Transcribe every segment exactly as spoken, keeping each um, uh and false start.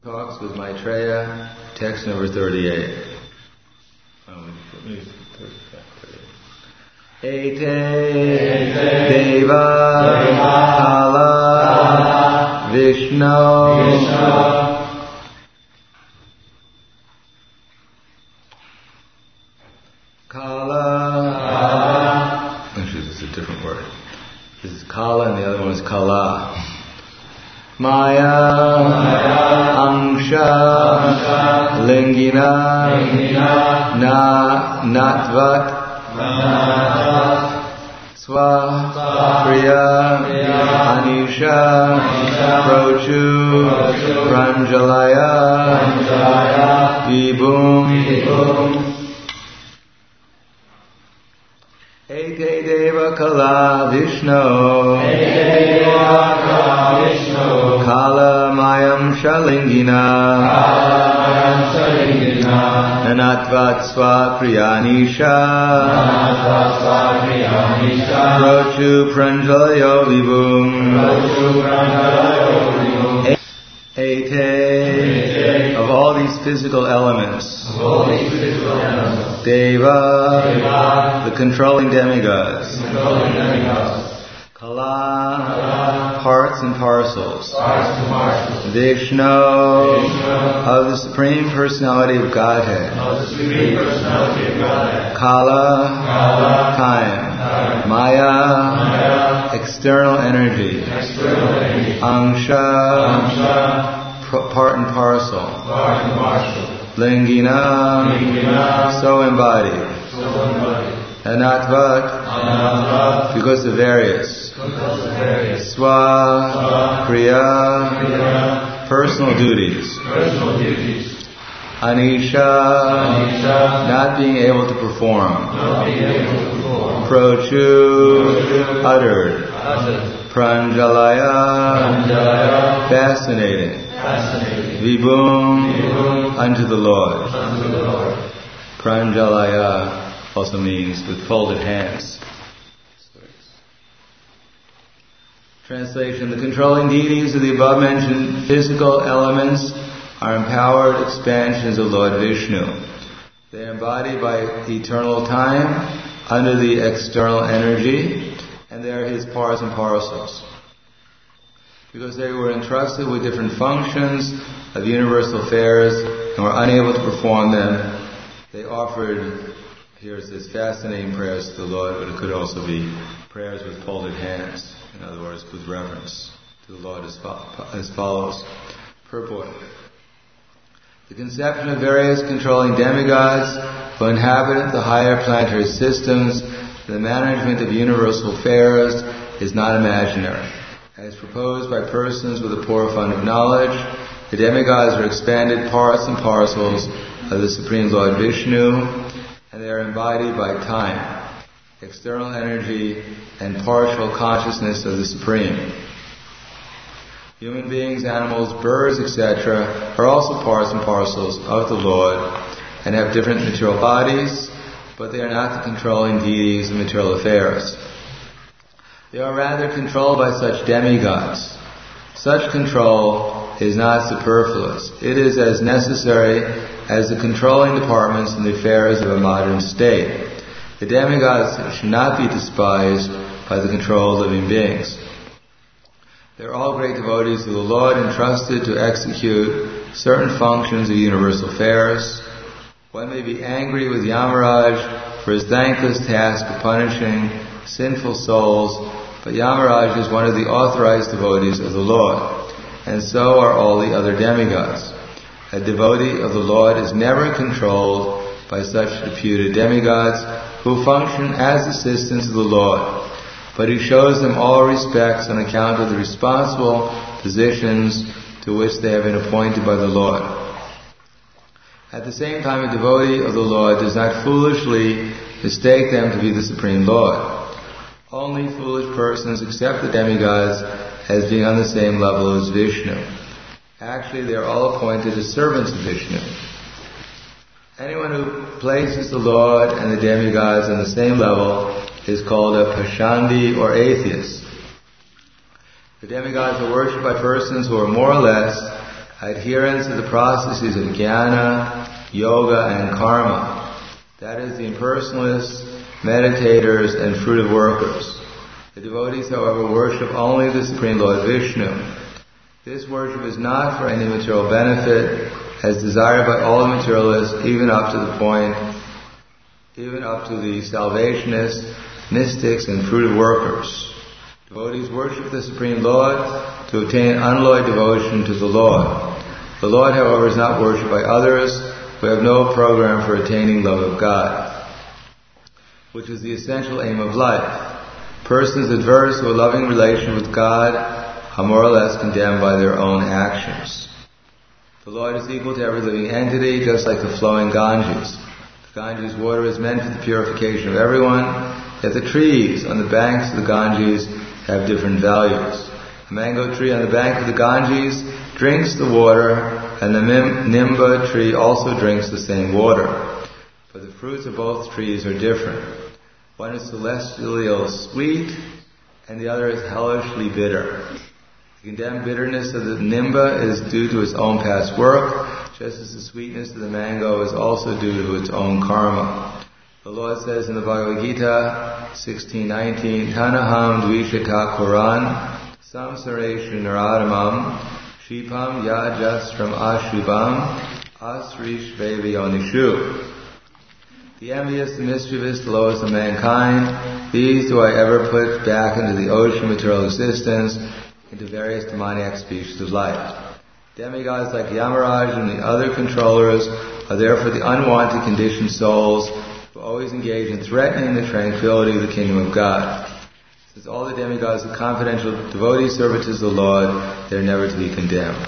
Talks with Maitreya, text number thirty-eight. Oh, Ete Deva Kala Vishnu Kala. Actually, this is a different word. This is Kala and the other one is Kala. Maya, Maya Angsha, Angsha Lingina, Lingina Na Natvat, Natvat Swa, Priya, Anisha, Prochu, Pranjalaya, Vibhum, Ete Deva Kala Vishnu, Kala Mayam Shalingina, Nanatvat Swa Priyanisha, Prochu Pranjalayo Vibhum, Ete, of all these physical elements, Deva, the controlling demigods, Kala, parts and parcels, Vishnu, of the Supreme Personality of Godhead, Kala, time, Maya, external energy, Angsha, part and parcel, Lingina, so embodied, Anatvat, because of various, Swa, Kriya, personal duties, Anisha, not being able to perform, Prochu, uttered, Pranjalaya, fascinating, Vibhum, unto the Lord. Pranjalaya also means with folded hands. Translation: the controlling deities of the above-mentioned physical elements are empowered expansions of Lord Vishnu. They are embodied by eternal time under the external energy, and they are his parts and parcels. Because they were entrusted with different functions of universal affairs and were unable to perform them, they offered, here's this fascinating prayers to the Lord, but it could also be prayers with folded hands. In other words, with reverence to the Lord as, fo- as follows. Purport. The conception of various controlling demigods who inhabit the higher planetary systems for the management of universal affairs is not imaginary. As proposed by persons with a poor fund of knowledge, the demigods are expanded parts and parcels of the Supreme Lord Vishnu, and they are embodied by time, external energy, and partial consciousness of the Supreme. Human beings, animals, birds, et cetera are also parts and parcels of the Lord and have different material bodies, but they are not the controlling deities of material affairs. They are rather controlled by such demigods. Such control is not superfluous. It is as necessary as the controlling departments in the affairs of a modern state. The demigods should not be despised by the controlled living beings. They are all great devotees of the Lord, entrusted to execute certain functions of universal affairs. One may be angry with Yamaraj for his thankless task of punishing sinful souls, but Yamaraj is one of the authorized devotees of the Lord, and so are all the other demigods. A devotee of the Lord is never controlled by such reputed demigods who function as assistants of the Lord, but he shows them all respects on account of the responsible positions to which they have been appointed by the Lord. At the same time, a devotee of the Lord does not foolishly mistake them to be the Supreme Lord. Only foolish persons accept the demigods as being on the same level as Vishnu. Actually, they are all appointed as servants of Vishnu. Anyone who places the Lord and the demigods on the same level is called a Pashandi or atheist. The demigods are worshipped by persons who are more or less adherents to the processes of jnana, yoga, and karma. That is, the impersonalists, meditators, and fruitive workers. The devotees, however, worship only the Supreme Lord Vishnu. This worship is not for any material benefit, as desired by all the materialists, even up to the point, even up to the salvationists, mystics, and fruitive workers. Devotees worship the Supreme Lord to obtain unalloyed devotion to the Lord. The Lord, however, is not worshipped by others who have no program for attaining love of God, which is the essential aim of life. Persons adverse to a loving relation with God are more or less condemned by their own actions. The Lord is equal to every living entity, just like the flowing Ganges. The Ganges water is meant for the purification of everyone, yet the trees on the banks of the Ganges have different values. A mango tree on the bank of the Ganges drinks the water, and the nimba tree also drinks the same water. But the fruits of both trees are different. One is celestially sweet, and the other is hellishly bitter. The condemned bitterness of the nimba is due to its own past work, just as the sweetness of the mango is also due to its own karma. The Lord says in the Bhagavad Gita sixteen nineteen, Tanaham dvishata koran samsareshu naradamam shipam yajastram ashubam asrish vevyonishu. The envious, the mischievous, the lowest of mankind, these do I ever put back into the ocean of material existence, into various demoniac species of life. Demigods like Yamaraj and the other controllers are there for the unwanted conditioned souls who always engage in threatening the tranquility of the kingdom of God. Since all the demigods are confidential devotee servitors of the Lord, they are never to be condemned.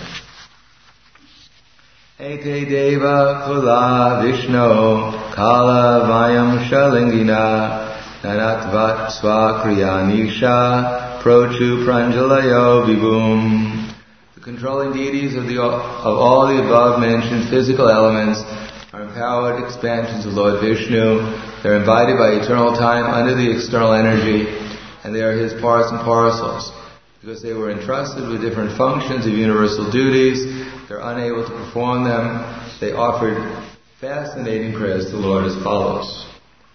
Ete deva kula vishno kala vayam shalingina nanatvat swakriyanisha prochu pranjalayo vibhum. The controlling deities of, the, of all the above-mentioned physical elements are empowered expansions of Lord Vishnu. They are embodied by eternal time under the external energy, and they are his parts and parcels. Because they were entrusted with different functions of universal duties, they are unable to perform them. They offered fascinating prayers to the Lord as follows.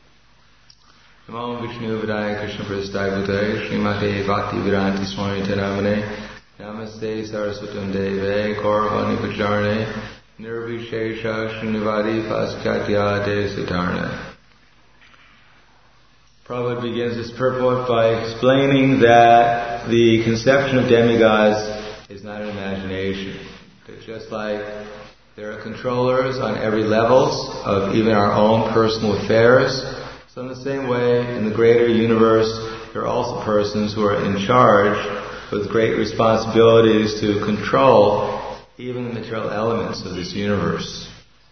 Namo Vishnu Vidaya Krishna Prasthaya Bhutale Srimate Bhakti Vedanta Swami Taramane Namaste Saraswatam Deve Kauravani Pacharane Nirvishesha Srinivadi Paschatya De Siddharna. Prabhupada begins this purport by explaining that the conception of demigods is not an imagination. That just like there are controllers on every levels of even our own personal affairs, so in the same way, in the greater universe, there are also persons who are in charge with great responsibilities to control even the material elements of this universe.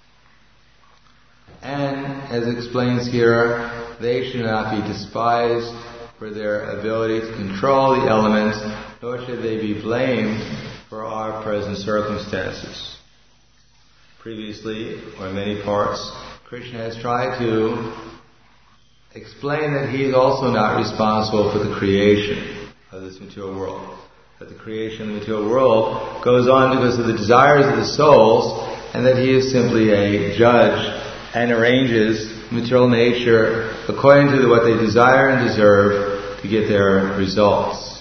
And, as it explains here, they should not be despised for their ability to control the elements, nor should they be blamed for our present circumstances. Previously, or in many parts, Krishna has tried to explain that he is also not responsible for the creation of this material world. That the creation of the material world goes on because of the desires of the souls, and that he is simply a judge and arranges material nature according to what they desire and deserve to get their results.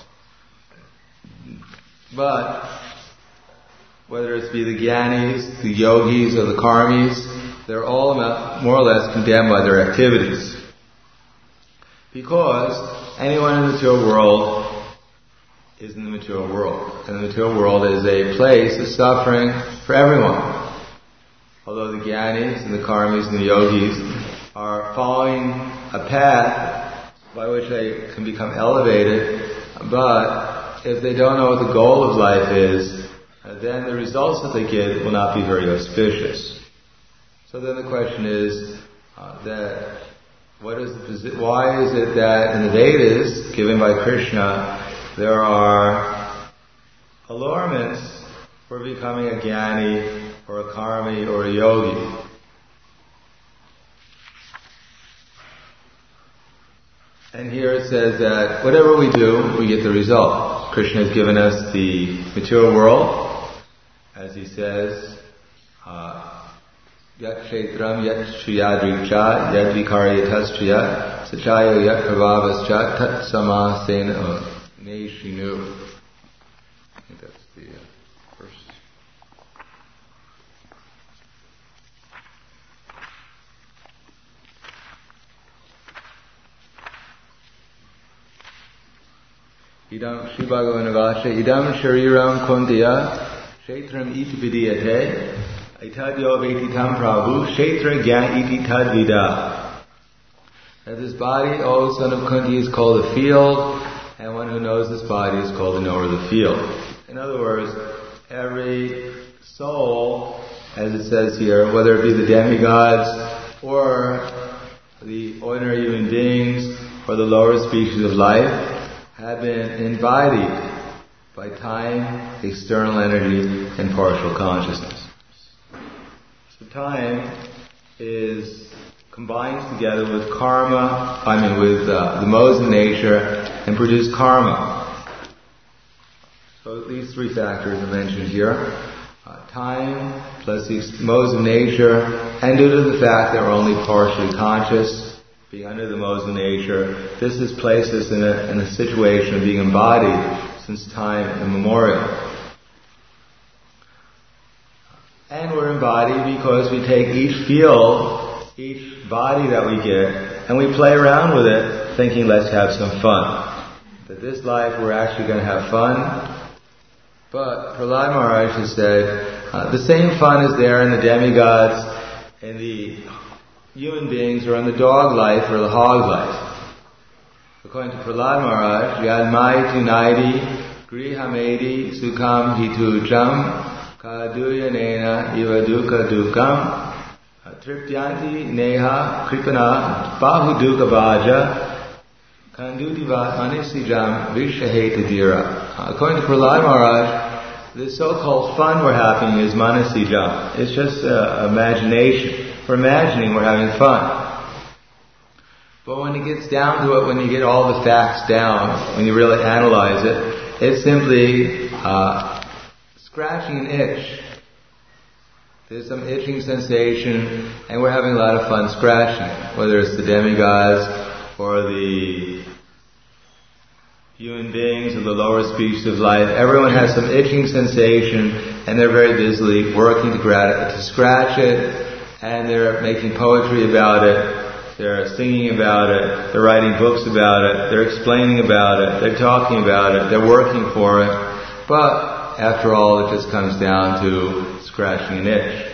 But whether it be the Gyanis, the Yogis, or the Karmis, they're all more or less condemned by their activities. Because anyone in the material world is in the material world. And the material world is a place of suffering for everyone. Although the Gyanis and the Karmis and the Yogis are following a path by which they can become elevated, but if they don't know what the goal of life is, then the results that they get will not be very auspicious. So then the question is uh, that what is the, why is it that in the Vedas given by Krishna there are allurements for becoming a Jnani or a Karmi or a Yogi? And here it says that whatever we do, we get the result. Krishna has given us the material world, as he says, uh, Yat Kshetram Yat Shriyadricha Yat Vikaryatascha Sachayo Yat Prabhavascha Tat Samasena Neshinu. I think that's the uh, verse. Idam Shri Bhagavanavasha Idam Shariram Kuntiya Kshetram iti vidiyate Aitadyo vetitam prabhu Kshetra gyan iti tadvida. That this body, O son of Kunti, is called a field, and one who knows this body is called the knower of the field. In other words, every soul, as it says here, whether it be the demigods or the ordinary human beings or the lower species of life, have been embodied by time, external energy, and partial consciousness. So time is combines together with karma, I mean with uh, the modes of nature, and produce karma. So these three factors are mentioned here. Uh, time, plus the modes of nature, and due to the fact that we're only partially conscious, being under the modes of nature, this has placed us in a, in a situation of being embodied since time immemorial. And we're embodied because we take each field, each body that we get, and we play around with it, thinking let's have some fun. That this life we're actually going to have fun. But Prahlad Maharaj has said, uh, the same fun is there in the demigods, in the human beings, or in the dog life or the hog life. According to Prahlad Maharaj, Yadmai tunaidi grihamedi sukham hitu jam kaduyanena ivadukha dukam triptyanti neha kripana bahudukha bhaja kandudivat anisijam vishaheta dira. According to Prahlad Maharaj, this so-called fun we're having is manasijam. It's just uh, imagination. We're imagining we're having fun. But when it gets down to it, when you get all the facts down, when you really analyze it, it's simply uh, scratching an itch. There's some itching sensation, and we're having a lot of fun scratching, whether it's the demigods or the human beings or the lower species of life. Everyone has some itching sensation, and they're very busily working to, grat- to scratch it, and they're making poetry about it, they're singing about it, they're writing books about it, they're explaining about it, they're talking about it, they're working for it. But after all, it just comes down to scratching an itch.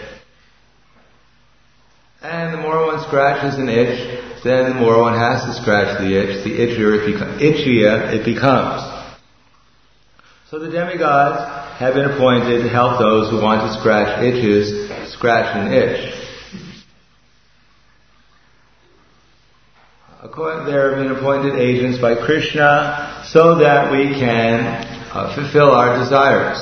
And the more one scratches an itch, then the more one has to scratch the itch, the itchier it, beco- itchier it becomes. So the demigods have been appointed to help those who want to scratch itches, scratch an itch. There have been appointed agents by Krishna so that we can uh, fulfill our desires.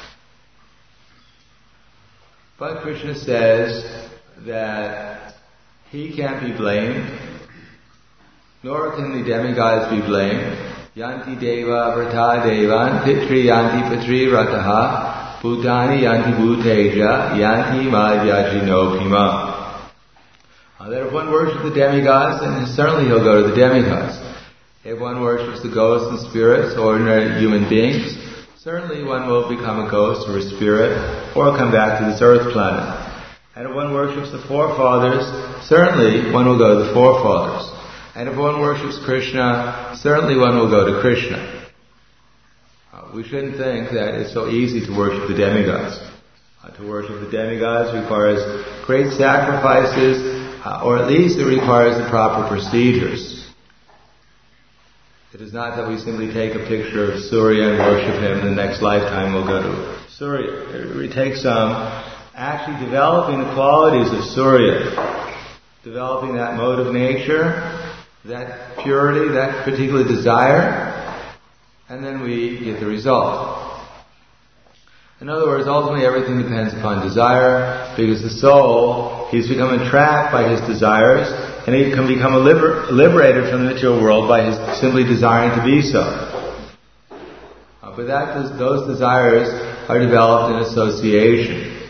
But Krishna says that he can't be blamed, nor can the demigods be blamed. Yanti deva vrata devan pitri yanti patri rataha bhutani yanti bhuteja yanti madhyajino pima. Uh, that if one worships the demigods, then certainly he'll go to the demigods. If one worships the ghosts and spirits, ordinary human beings, certainly one will become a ghost or a spirit, or come back to this earth planet. And if one worships the forefathers, certainly one will go to the forefathers. And if one worships Krishna, certainly one will go to Krishna. Uh, we shouldn't think that it's so easy to worship the demigods. Uh, to worship the demigods requires great sacrifices, Uh, or at least it requires the proper procedures. It is not that we simply take a picture of Surya and worship him, and the next lifetime we'll go to Surya. It takes some actually developing the qualities of Surya, developing that mode of nature, that purity, that particular desire, and then we get the result. In other words, ultimately everything depends upon desire, because the soul, he's become entrapped by his desires, and he can become a liber- liberated from the material world by his simply desiring to be so. Uh, but that does, those desires are developed in association.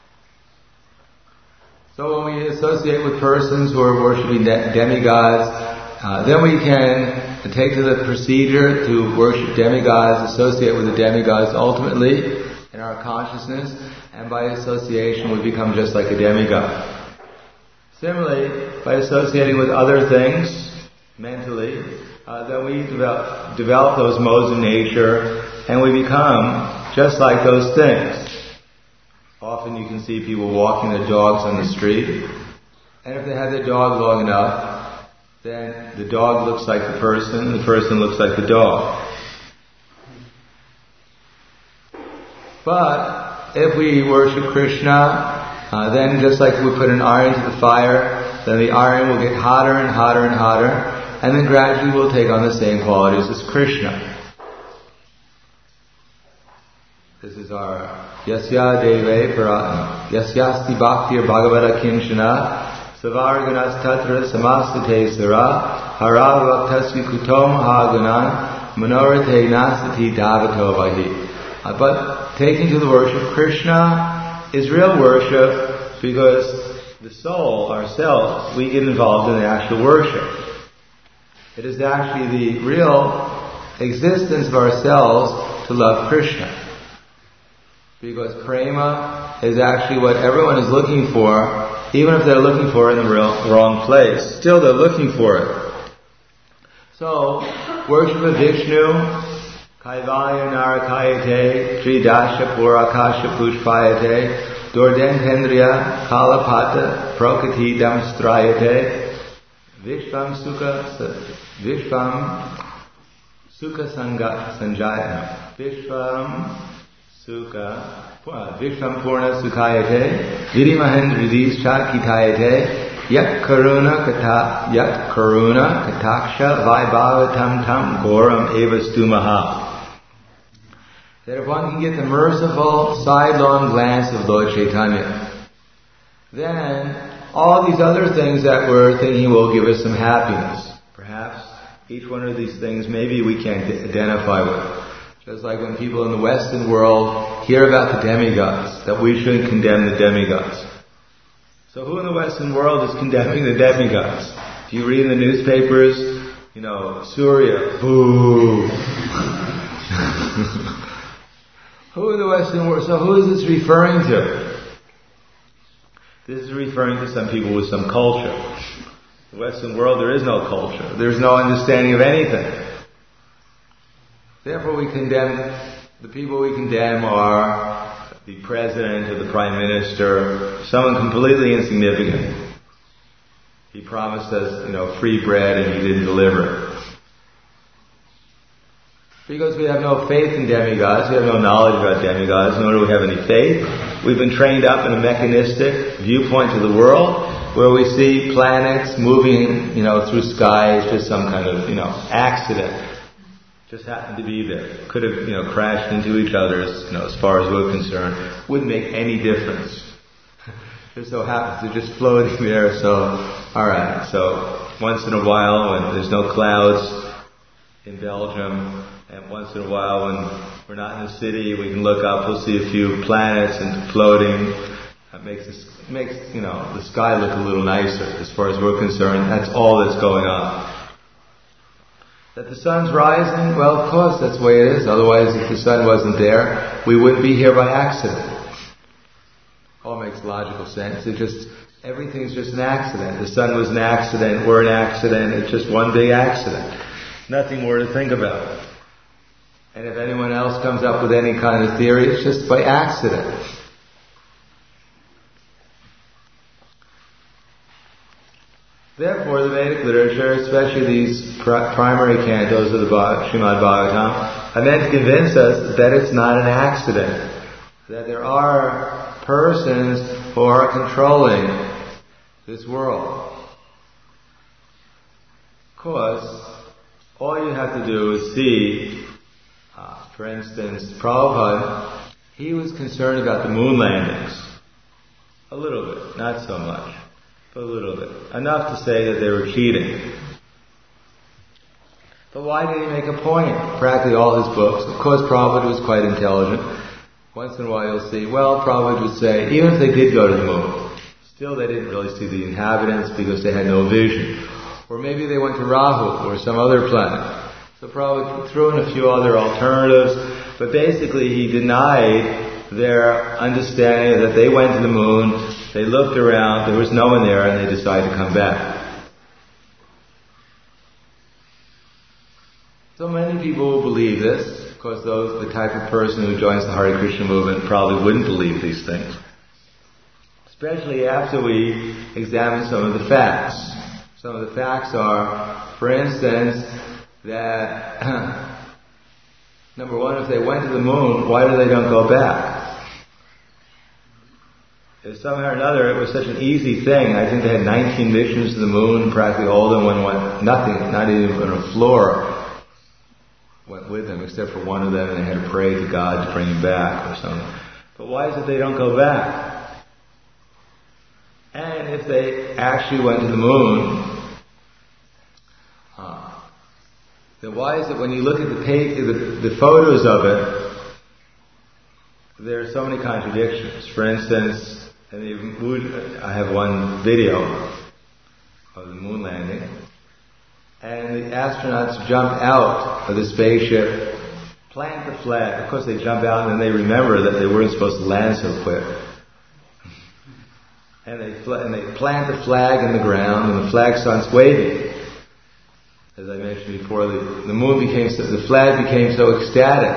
So when we associate with persons who are worshipping de- demigods, uh, then we can take to the procedure to worship demigods, associate with the demigods ultimately in our consciousness, and by association we become just like a demigod. Similarly, by associating with other things mentally, uh, then we develop, develop those modes of nature and we become just like those things. Often you can see people walking their dogs on the street, and if they have their dog long enough, then the dog looks like the person, the person looks like the dog. But if we worship Krishna, Uh, then just like we put an iron to the fire, then the iron will get hotter and hotter and hotter, and then gradually will take on the same qualities as Krishna. This is our Yasya Deve Paratma. Yasyasti Bhaktir Bhagavata Kinshana Savarganas Tatra Samastate Sara Hara Bhaktasya Kutom Hagunan Manorate Nasati Davato Vahi. But taking to the worship of Krishna is real worship, because the soul, ourselves, we get involved in the actual worship. It is actually the real existence of ourselves to love Krishna. Because prema is actually what everyone is looking for, even if they're looking for it in the real, wrong place. Still they're looking for it. So, worship of Vishnu, Kaivalya Narakayate, Tridasha Purakasha Pushpayate, Dordentendriya Kalapata Prokati Damstrayate, Vishvam Sukha Vishvam Sukha Sangha Sanjayana, Vishvam Sukha Vishvam Purna Sukhayate, Virimahendridischa Kitayate, Yat Karuna Kata Yat Karuna Kataksha Vaibhavatam Tam Goram Evastumaha. That if one can get the merciful sidelong glance of Lord Chaitanya, then all these other things that we're thinking will give us some happiness. Perhaps each one of these things maybe we can't identify with. Just like when people in the Western world hear about the demigods, that we shouldn't condemn the demigods. So who in the Western world is condemning the demigods? Do you read in the newspapers, you know, Surya, boo. Who in the Western world? So who is this referring to? This is referring to some people with some culture. The Western world, there is no culture. There's no understanding of anything. Therefore we condemn, the people we condemn are the president or the prime minister, someone completely insignificant. He promised us, you know, free bread and he didn't deliver it. Because we have no faith in demigods, we have no knowledge about demigods, nor do we have any faith. We've been trained up in a mechanistic viewpoint of the world, where we see planets moving, you know, through sky as just some kind of, you know, accident. Just happened to be there. Could have, you know, crashed into each other, as, you know, as far as we're concerned. Wouldn't make any difference. Just so happens they're just floating there, so, alright. So, once in a while when there's no clouds in Belgium, and once in a while when we're not in the city, we can look up, we'll see a few planets and floating. That makes this, makes, you know, the sky look a little nicer as far as we're concerned. That's all that's going on. That the sun's rising, well, of course that's the way it is. Otherwise, if the sun wasn't there, we wouldn't be here by accident. All makes logical sense. It just, everything's just an accident. The sun was an accident, we're an accident, it's just one big accident. Nothing more to think about. And if anyone else comes up with any kind of theory, it's just by accident. Therefore, the Vedic literature, especially these pr- primary cantos of the Bhag- Srimad Bhagavatam, are meant to convince us that it's not an accident. That there are persons who are controlling this world. Of course, all you have to do is see, uh, for instance, Prabhupada, he was concerned about the moon landings. A little bit, not so much. But a little bit. Enough to say that they were cheating. But why did he make a point? Practically all his books. Of course, Prabhupada was quite intelligent. once in a while you'll see, well, Prabhupada would say, even if they did go to the moon, still they didn't really see the inhabitants because they had no vision. Or maybe they went to Rahu or some other planet. So Prabhupada threw in a few other alternatives, but basically he denied their understanding that they went to the moon, they looked around, there was no one there, and they decided to come back. So many people will believe this. Of course, those, the type of person who joins the Hare Krishna movement probably wouldn't believe these things. Especially after we examine some of the facts. Some of the facts are, for instance, that number one, if they went to the moon, why do they don't go back? If somehow or another it was such an easy thing, I think they had nineteen missions to the moon, practically all of them went, went nothing, not even on a floor went with them, except for one of them, and they had to pray to God to bring him back or something. But why is it they don't go back? And if they actually went to the moon, uh, then why is it when you look at the page, the, the photos of it, there are so many contradictions. For instance, in the moon, I have one video of the moon landing, and the astronauts jump out of the spaceship, plant the flag. Of course, they jump out and then they remember that they weren't supposed to land so quick. And they fl- and they plant the flag in the ground, and the flag starts waving. As I mentioned before, the, the moon became so, the flag became so ecstatic.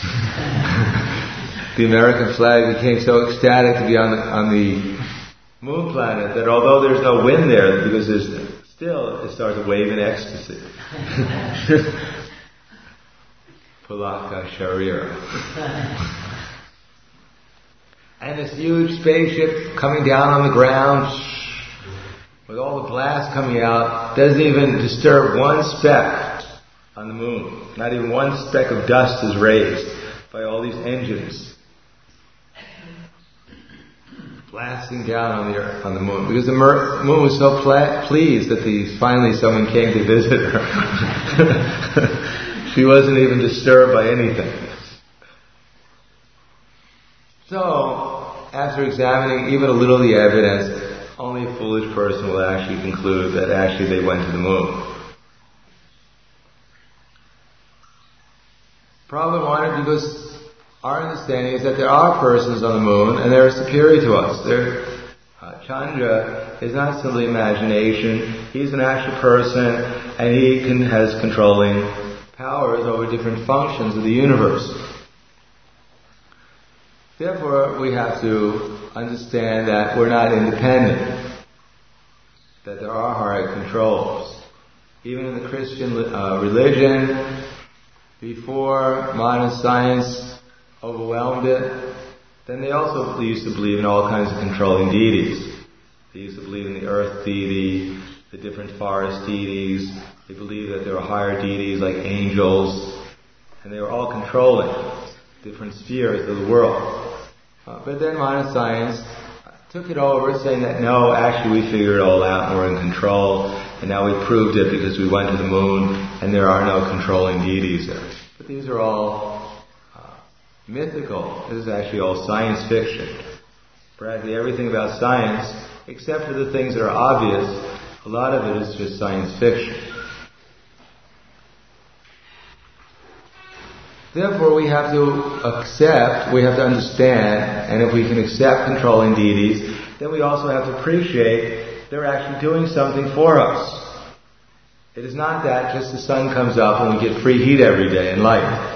The American flag became so ecstatic to be on the, on the moon planet that although there's no wind there, because there's still, it starts to wave in ecstasy. Pulaka Sharira. And this huge spaceship coming down on the ground, with all the blast coming out, doesn't even disturb one speck on the moon. Not even one speck of dust is raised by all these engines blasting down on the earth, on the moon, because the mer- moon was so pla- pleased that the, finally someone came to visit her. She wasn't even disturbed by anything. So, after examining even a little of the evidence, only a foolish person will actually conclude that actually they went to the moon. Prabhupada wanted, because our understanding is that there are persons on the moon and they are superior to us. They're, uh, Chandra is not simply imagination. He's an actual person, and he can, has controlling powers over different functions of the universe. Therefore, we have to understand that we're not independent, that there are higher controls. Even in the Christian uh, religion, before modern science overwhelmed it, then they also used to believe in all kinds of controlling deities. They used to believe in the earth deity, the different forest deities. They believed that there were higher deities like angels, and they were all controlling different spheres of the world. Uh, but then modern science took it over, saying that no, actually we figured it all out and we're in control, and now we proved it because we went to the moon and there are no controlling deities there. But these are all mythical. This is actually all science fiction. Practically everything about science, except for the things that are obvious, a lot of it is just science fiction. Therefore, we have to accept, we have to understand, and if we can accept controlling deities, then we also have to appreciate they're actually doing something for us. It is not that just the sun comes up and we get free heat every day in life.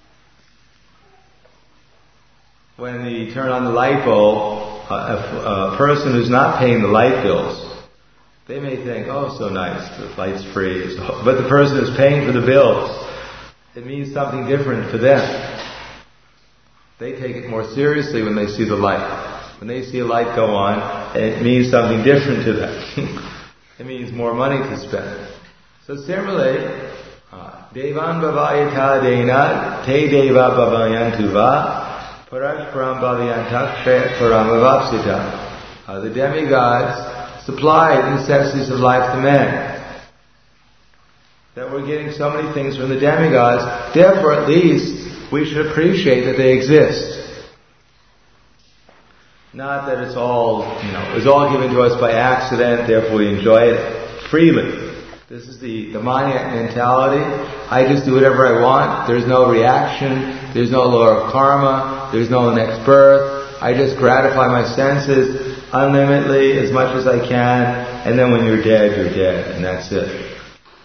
When you turn on the light bulb, a, a person who's not paying the light bills, they may think, oh, so nice, the light's free. But the person who's paying for the bills, it means something different for them. They take it more seriously when they see the light. When they see a light go on, it means something different to them. It means more money to spend. So similarly, Devan Bhavayata Dena Te Deva Bhavayantu Va Parashparam Bhavayantak Paramavapsita. Uh, the demigods supply the necessities of life to men. That we're getting so many things from the demigods, therefore at least we should appreciate that they exist. Not that it's all, you know, it's all given to us by accident, therefore we enjoy it freely. This is the, the Maniac mentality. I just do whatever I want. There's no reaction. There's no law of karma. There's no next birth. I just gratify my senses unlimitedly, as much as I can, and then when you're dead, you're dead, and that's it.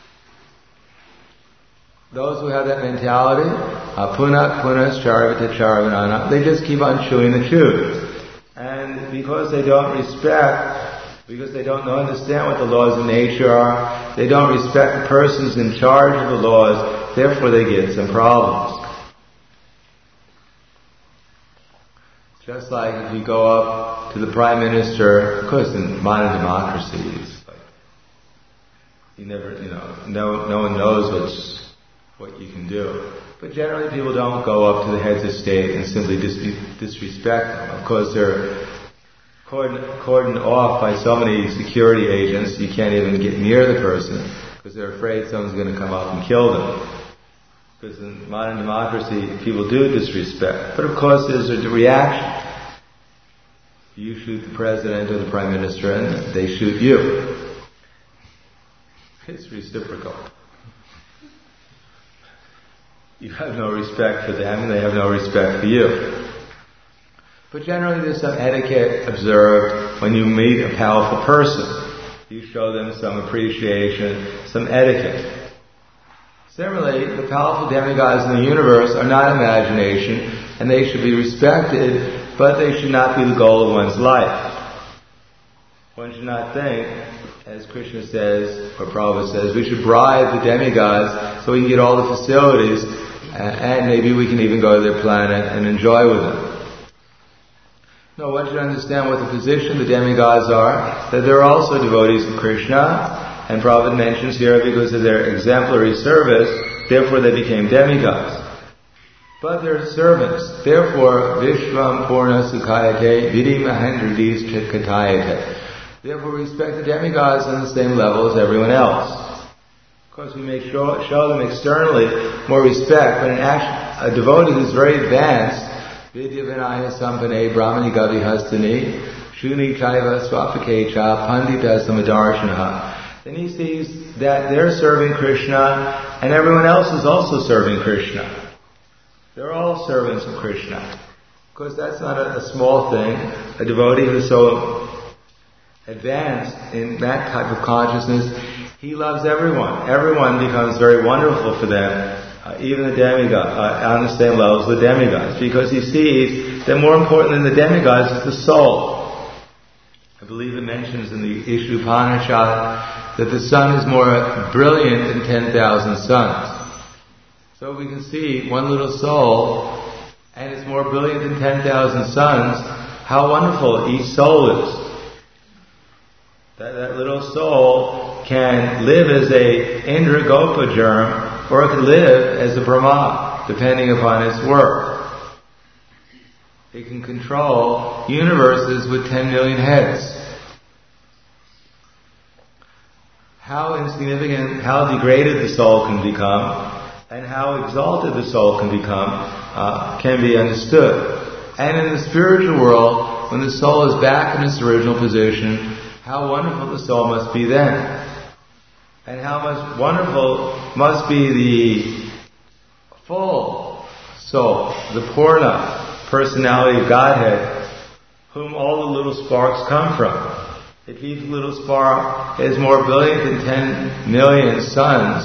Those who have that mentality, punak punas charvata charvanana, they just keep on chewing the chews. And because they don't respect, because they don't know, understand what the laws of nature are, they don't respect the persons in charge of the laws, therefore they get some problems. Just like if you go up to the Prime Minister, of course in modern democracies, like, you never, you know, no, no one knows what's, what you can do. But generally people don't go up to the heads of state and simply dis- disrespect them. Of course they're cordoned, cordoned off by so many security agents, you can't even get near the person because they're afraid someone's going to come up and kill them. Because in modern democracy, people do disrespect. But of course there's a reaction. You shoot the president or the prime minister and they shoot you. It's reciprocal. You have no respect for them and they have no respect for you. But generally there's some etiquette observed when you meet a powerful person. You show them some appreciation, some etiquette. Similarly, the powerful demigods in the universe are not imagination, and they should be respected, but they should not be the goal of one's life. One should not think, as Krishna says, or Prabhupada says, we should bribe the demigods so we can get all the facilities, and maybe we can even go to their planet and enjoy with them. No, one should understand what the position of the demigods are, that they're also devotees of Krishna, and Prabhupada mentions here because of their exemplary service, therefore they became demigods. But they're servants. Therefore, Vishvam Purna Sukhayate Vidi Mahendradis Chitkatayate. Therefore, we respect the demigods on the same level as everyone else. Of course, we may show, show them externally more respect, but in action, a devotee who's very advanced, Vidya Vinaya Sampane Brahmani Gavi Hastani Shuni Chaiva Swapikecha Pandita Samadarshanaha. Then he sees that they're serving Krishna and everyone else is also serving Krishna. They're all servants of Krishna. Of course, that's not a, a small thing. A devotee who's so advanced in that type of consciousness, he loves everyone. Everyone becomes very wonderful for them, uh, even the demigods, uh, on the same level as the demigods, because he sees that more important than the demigods is the soul. I believe it mentions in the Ishu Upanishad that the sun is more brilliant than ten thousand suns. So we can see one little soul, and it's more brilliant than ten thousand suns, how wonderful each soul is. That, that little soul can live as a Indragopa germ, or it can live as a Brahma, depending upon its work. It can control universes with ten million heads. How insignificant, how degraded the soul can become, and how exalted the soul can become, uh, can be understood. And in the spiritual world, when the soul is back in its original position, how wonderful the soul must be then. And how much wonderful must be the full soul, the Purna personality of Godhead, whom all the little sparks come from. If each little spark is more brilliant than ten million suns,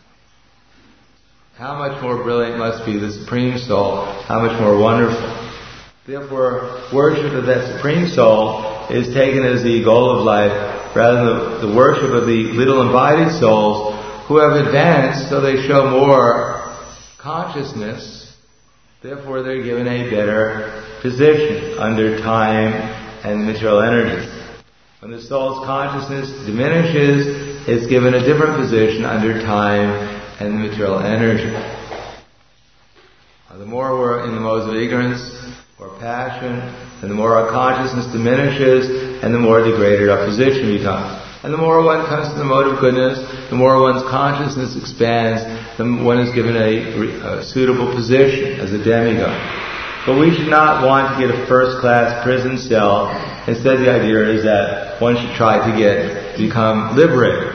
how much more brilliant must be the Supreme Soul, how much more wonderful. Therefore, worship of that Supreme Soul is taken as the goal of life, rather than the, the worship of the little embodied souls who have advanced so they show more consciousness. Therefore, they're given a better position under time and material energy. When the soul's consciousness diminishes, it's given a different position under time and material energy. Now, the more we're in the modes of ignorance or passion, and the more our consciousness diminishes, and the more degraded our position becomes. And the more one comes to the mode of goodness, the more one's consciousness expands, then one is given a, a suitable position as a demigod. But we should not want to get a first-class prison cell. Instead, the idea is that one should try to get become liberated.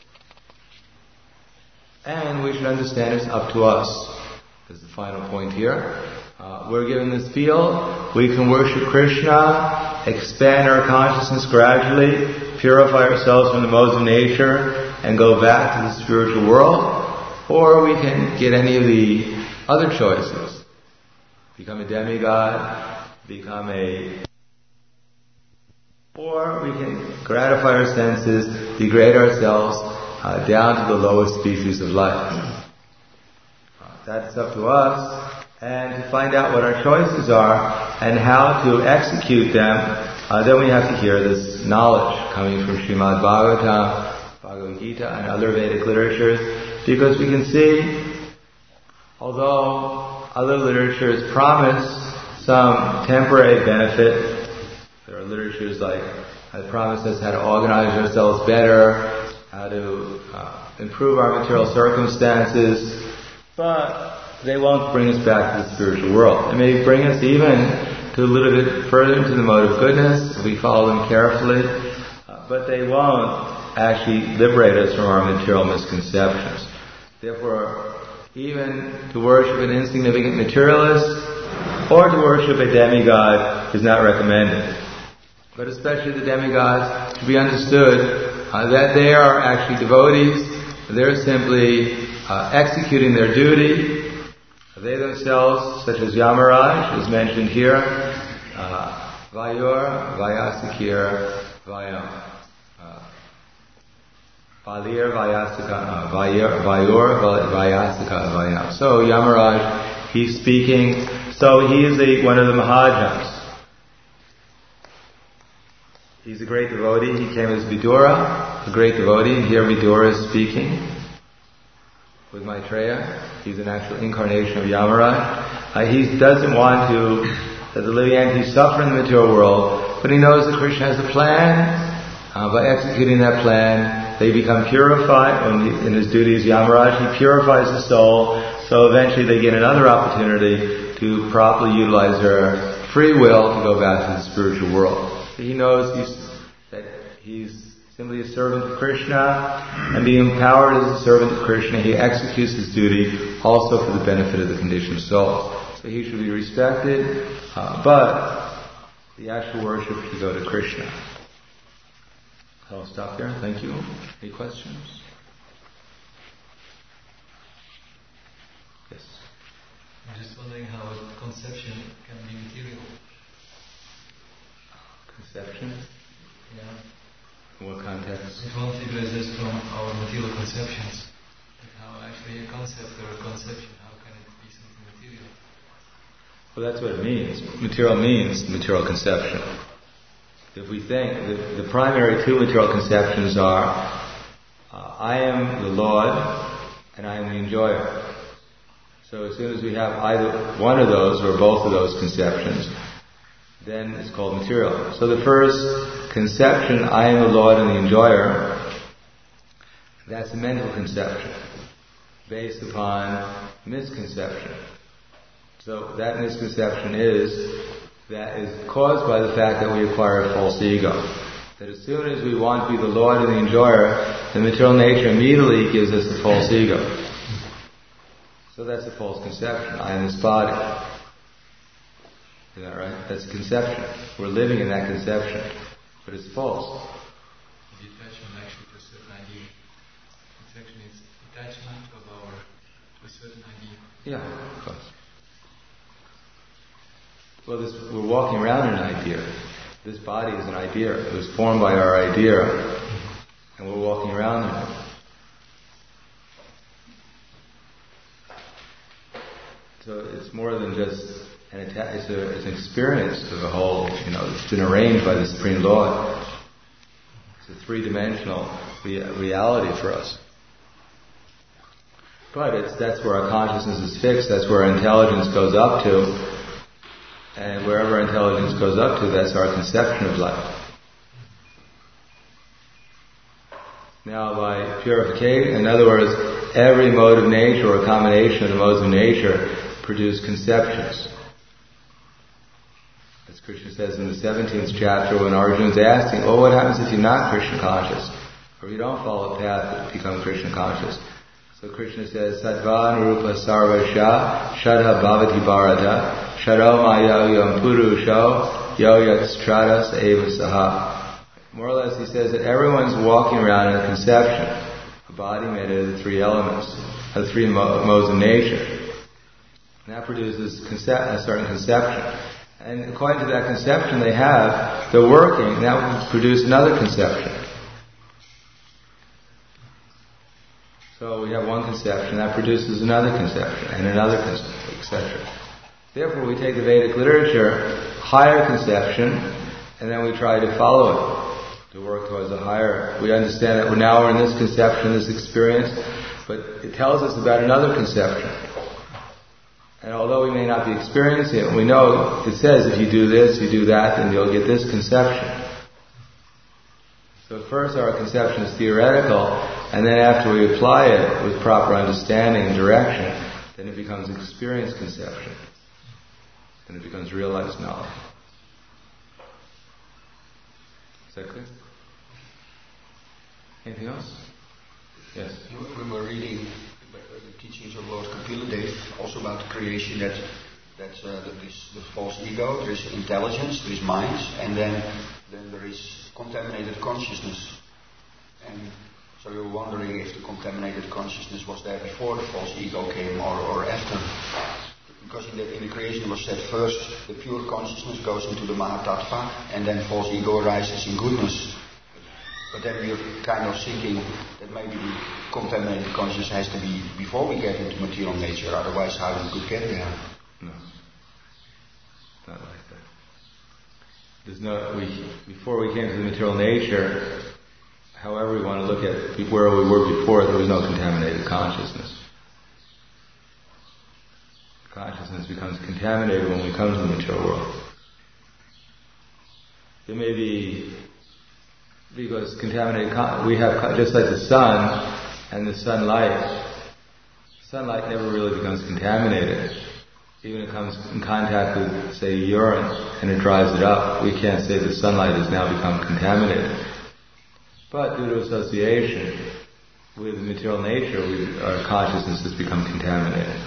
And we should understand it's up to us. This is the final point here. Uh, we're given this field. We can worship Krishna, expand our consciousness gradually, purify ourselves from the modes of nature, and go back to the spiritual world. Or we can get any of the other choices. Become a demigod, become a... Or we can gratify our senses, degrade ourselves uh, down to the lowest species of life. Uh, that's up to us. And to find out what our choices are and how to execute them, uh, then we have to hear this knowledge coming from Srimad Bhagavatam, Bhagavad Gita, and other Vedic literatures, because we can see, although other literatures promise some temporary benefit, there are literatures like that promise us how to organize ourselves better, how to uh, improve our material circumstances, but they won't bring us back to the spiritual world. They may bring us even to a little bit further into the mode of goodness if we follow them carefully, uh, but they won't actually liberate us from our material misconceptions. Therefore, even to worship an insignificant materialist or to worship a demigod is not recommended. But especially the demigods, to be understood uh, that they are actually devotees. They're simply uh, executing their duty. They themselves, such as Yamaraj, is mentioned here, uh, Vayor, Vayasakir, Vayam. Valir, Vayasaka, Vayor, Vayasaka, Vayam. So Yamaraj, he's speaking, so he is a, one of the Mahajans. He's a great devotee. He came as Vidura, a great devotee, and here Vidura is speaking with Maitreya. He's an actual incarnation of Yamaraj. Uh, he doesn't want to, that the living entities suffer in the material world, but he knows that Krishna has a plan. Uh, by executing that plan, they become purified. When he, in his duty as Yamaraj, he purifies the soul, so eventually they get another opportunity to properly utilize their free will to go back to the spiritual world. So he knows he's, that he's simply a servant of Krishna, and being empowered as a servant of Krishna, he executes his duty also for the benefit of the conditioned soul. So he should be respected, uh, but the actual worship should go to Krishna. I'll stop there. Thank you. Any questions? Yes. I'm just wondering how conception can be material. Conception? Yeah. In what context? It won't liberate us from our material conceptions. Like how actually a concept or a conception, how can it be something material? Well, that's what it means. Material means material conception. If we think, the, the primary two material conceptions are, uh, I am the Lord and I am the enjoyer. So as soon as we have either one of those or both of those conceptions, then it's called material. So the first conception, I am the Lord and the enjoyer, that's a mental conception based upon misconception. So that misconception is that is caused by the fact that we acquire a false ego. That as soon as we want to be the Lord and the enjoyer, the material nature immediately gives us a false ego. So that's a false conception. I am this body. Isn't that right? That's a conception. We're living in that conception. But it's false. Detachment actually to a certain idea. Conception is detachment of our to a certain idea. Yeah, of course. Well, this, we're walking around in an idea. This body is an idea. It was formed by our idea, and we're walking around in it. So it's more than just an atta- it's, a, it's an experience of a whole, you know, it's been arranged by the Supreme Lord. It's a three-dimensional rea- reality for us. But it's, that's where our consciousness is fixed, that's where our intelligence goes up to. And wherever intelligence goes up to, that's our conception of life. Now, by purification, in other words, every mode of nature or a combination of the modes of nature produce conceptions. As Krishna says in the seventeenth chapter, when Arjuna's asking, oh, what happens if you're not Krishna conscious? Or you don't follow a path to become Krishna conscious? So Krishna says, Sattva Rupa Sarvasha Shadha Bhavati Bharata Shado Maya Yam Purusho Yo Yatstratas Eva Saha. More or less he says that everyone's walking around in a conception, a body made of the three elements, of the three mo- modes of nature. And that produces concept, a certain conception. And according to that conception they have, they're working, and that will produce another conception. So we have one conception, that produces another conception, and another conception, et cetera. Therefore we take the Vedic literature, higher conception, and then we try to follow it, to work towards a higher. We understand that now we're in this conception, this experience, but it tells us about another conception. And although we may not be experiencing it, we know it says if you do this, you do that, then you'll get this conception. So first our conception is theoretical, and then after we apply it with proper understanding and direction, then it becomes experience conception. Then it becomes realized knowledge. Is that clear? Anything else? Yes. We were reading the teachings of Lord Kapila Dev, also about creation, that that uh, there is the false ego, there is intelligence, there is mind, and then then there is contaminated consciousness. And so you're wondering if the contaminated consciousness was there before the false ego came, or, or after. Because in the, in the creation it was said first the pure consciousness goes into the Mahatattva, and then false ego arises in goodness. But then we're kind of thinking that maybe the contaminated consciousness has to be before we get into material nature, otherwise how we could get there? No. Not like that. There's no, we, before we came to the material nature, however we want to look at it, where we were before, there was no contaminated consciousness. Consciousness becomes contaminated when we come to the material world. There may be, because contaminated, we have, just like the sun and the sunlight, sunlight never really becomes contaminated. Even if it comes in contact with, say, urine, and it dries it up, we can't say the sunlight has now become contaminated. But due to association with material nature, we, our consciousness has become contaminated.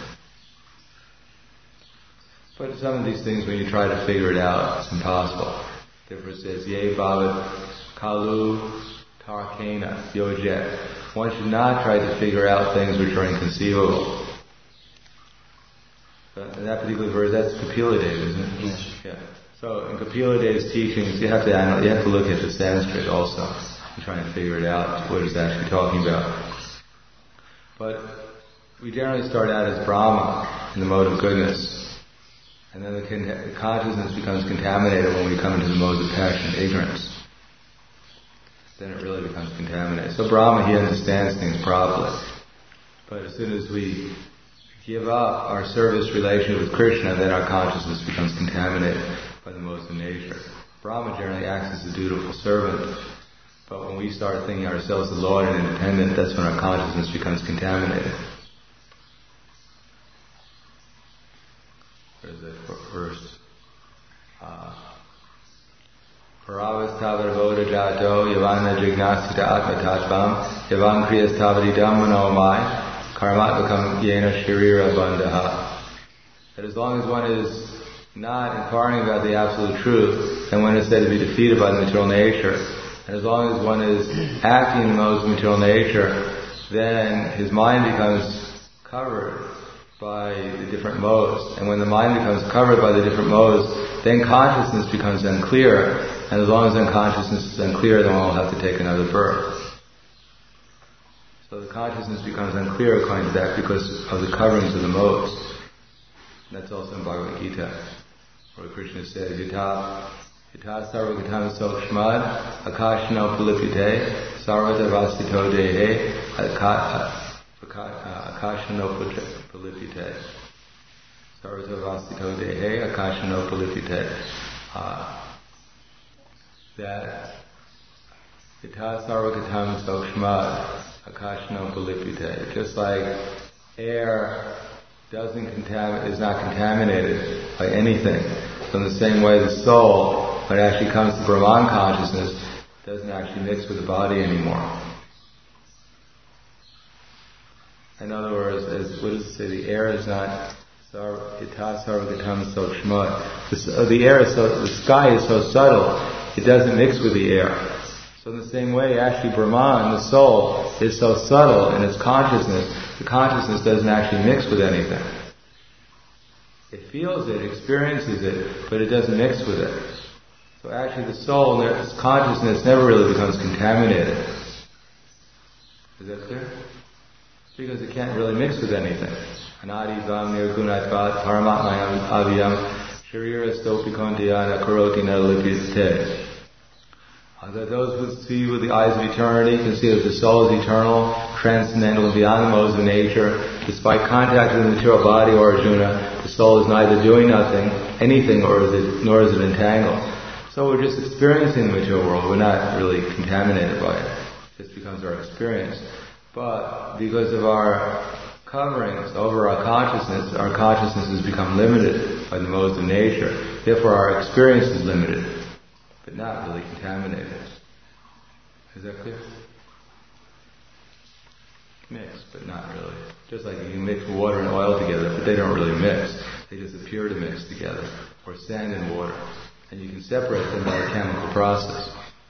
But some of these things, when you try to figure it out, it's impossible. Therefore it says, Ye bhavat kalu tarkena yojet. One should not try to figure out things which are inconceivable. But in that particular verse, that's Kapila Dev, isn't it? Yes. Yeah. So in Kapila Dev's teachings, you have to you have to look at the Sanskrit also and try and figure it out, what it's actually talking about. But we generally start out as Brahma in the mode of goodness. And then the, con- the consciousness becomes contaminated when we come into the modes of passion, ignorance. Then it really becomes contaminated. So Brahma, he understands things properly. But as soon as we give up our service relation with Krishna, then our consciousness becomes contaminated by the modes of nature. Brahma generally acts as a dutiful servant. But when we start thinking ourselves the Lord and independent, that's when our consciousness becomes contaminated. There's a verse. Paravastavaravota jato yavana jignasita atmatattvam yavan kriyastavadidam manomai karmatmakam yena shirira bandhaha. That as long as one is not inquiring about the absolute truth, then one is said to be defeated by the material nature. And as long as one is acting in the modes of material nature, then his mind becomes covered by the different modes. And when the mind becomes covered by the different modes, then consciousness becomes unclear. And as long as then consciousness is unclear, then one will have to take another birth. So the consciousness becomes unclear according to that because of the coverings of the modes. And that's also in Bhagavad Gita, where Krishna says, Yata Yata sarvagatam sokshmad akashano pulipite sarvata vasito dehe akashano pulipite sarvata vasito dehe akashano pulipite. That Yata sarvagatam sokshmad akashano pulipite. Just like air doesn't contam- is not contaminated by anything. So in the same way, the soul, when it actually comes to Brahman consciousness, doesn't actually mix with the body anymore. In other words, as what does it say? The air is not ita sarvagatam sukshma. The the air is so, the sky is so subtle, it doesn't mix with the air. So in the same way, actually Brahman, the soul, is so subtle in its consciousness, the consciousness doesn't actually mix with anything. It feels it, experiences it, but it doesn't mix with it. So actually the soul, its consciousness never really becomes contaminated. Is that clear? Because it can't really mix with anything. Anadivam nirgunatvat paramatmayam aviyam sharira stopikondhyana karoti nalipyate. That those who see with the eyes of eternity can see that the soul is eternal, transcendental, and beyond the modes of nature. Despite contact with the material body or Arjuna, the soul is neither doing nothing, anything, or is it, nor is it entangled. So we're just experiencing the material world. We're not really contaminated by it. It just becomes our experience. But because of our coverings over our consciousness, our consciousness has become limited by the modes of nature. Therefore, our experience is limited, but not really contaminated. Is that clear? Mix, but not really. Just like you can mix water and oil together, but they don't really mix. They just appear to mix together. Or sand and water. And you can separate them by a chemical process.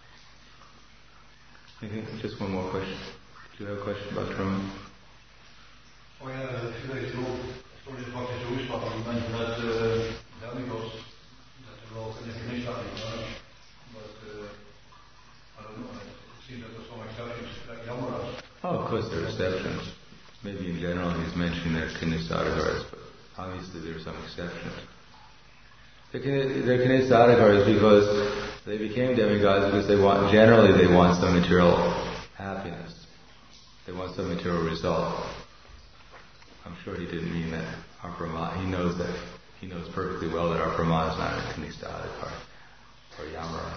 Okay, just one more question. Do you have a question about Truman? Oh ja, ik weet wel. Sorry, wat is zo is wat aan mensen dat Demigods dat er wel een gemist aan is. But I don't know. It seems that there's some exceptions that jammer is. Oh, of course there are exceptions. Maybe in general he's mentioning that Kanisadhakaras, but obviously there are some exceptions. They're Kanisadhakaras because they became demigods because they want, generally they want some material happiness. They want some material result. I'm sure he didn't mean that our Brahman, he knows that, he knows perfectly well that our Brahman is not a Kanisadhakar or Yamara.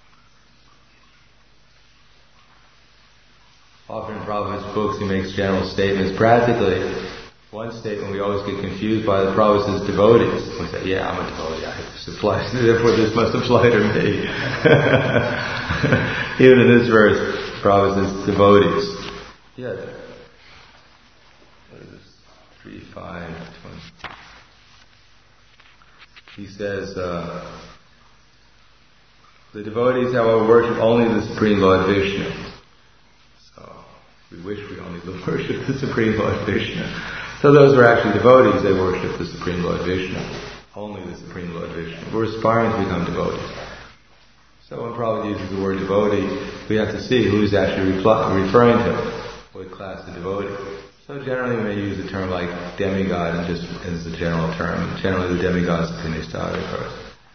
Often in Prabhupada's books he makes general statements. Practically, one statement we always get confused by the Prabhupada says devotees. We say, yeah, I'm a devotee, I have this applies, therefore this must apply to me. Even in this verse, Prabhupada says devotees. Yeah. What is this? Three, five, twenty. He says, uh, the devotees, however, worship only the Supreme Lord Vishnu. So, we wish we only worship the Supreme Lord Vishnu. So those who are actually devotees, they worship the Supreme Lord Vishnu. Only the Supreme Lord Vishnu. We're aspiring to become devotees. So when Prabhupada uses the word devotee, we have to see who's actually repl- referring to what class of devotee. So generally we may use the term like demigod and just as a general term. Generally the demigods are Kanisadhakaras.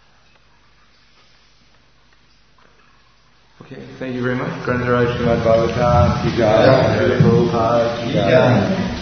Okay, thank you very much. Grantaraj Srimad Bhagavatam Ki Jai, Prabhupada Ki Jai.